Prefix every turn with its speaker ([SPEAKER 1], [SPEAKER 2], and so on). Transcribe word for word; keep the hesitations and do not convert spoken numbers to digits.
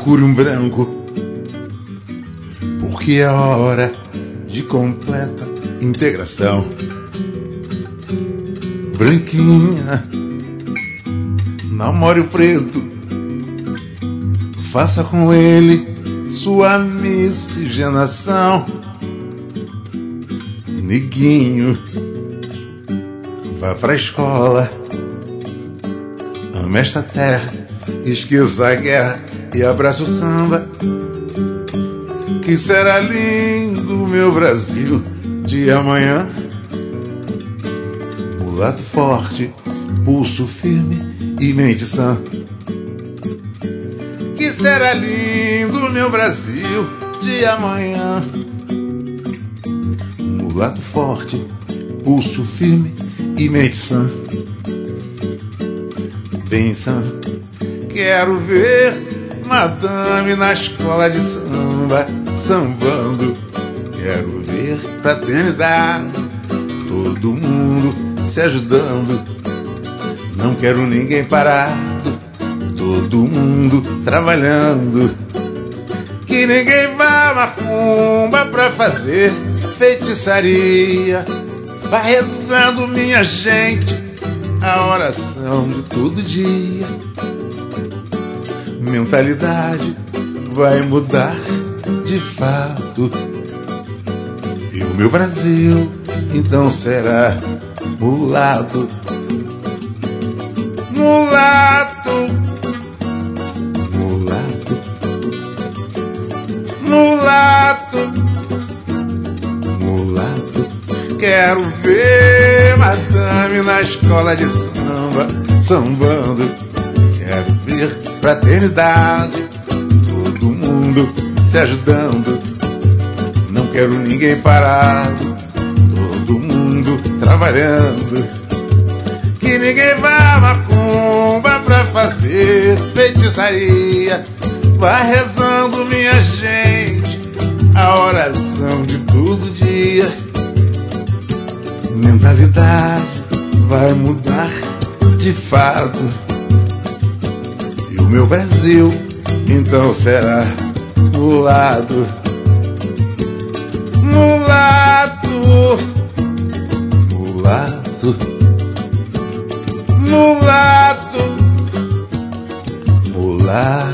[SPEAKER 1] procure um branco, porque é hora de completa integração. Branquinha, namore o preto, faça com ele sua miscigenação. Neguinho, vá pra escola, ame esta terra, esqueça a guerra e abraça o samba, que será lindo meu Brasil de amanhã. Mulato forte, pulso firme e mente sã, que será lindo meu Brasil de amanhã. Mulato forte, pulso firme e mente sã, bem sã. Quero ver madame na escola de samba sambando. Quero ver fraternidade, todo mundo se ajudando. Não quero ninguém parado, todo mundo trabalhando. Que ninguém vá macumba pra fazer feitiçaria. Vai rezando, minha gente, a oração de todo dia. Mentalidade vai mudar de fato, e o meu Brasil então será mulato. Mulato, mulato, mulato, mulato. Quero ver madame na escola de samba sambando. Quero ver fraternidade, todo mundo se ajudando. Não quero ninguém parado, todo mundo trabalhando. Que ninguém vá macumba pra fazer feitiçaria. Vai rezando, minha gente, a oração de todo dia. Mentalidade vai mudar de fato, e o meu Brasil então será mulato. Mulato, mulato, mulato, mulato.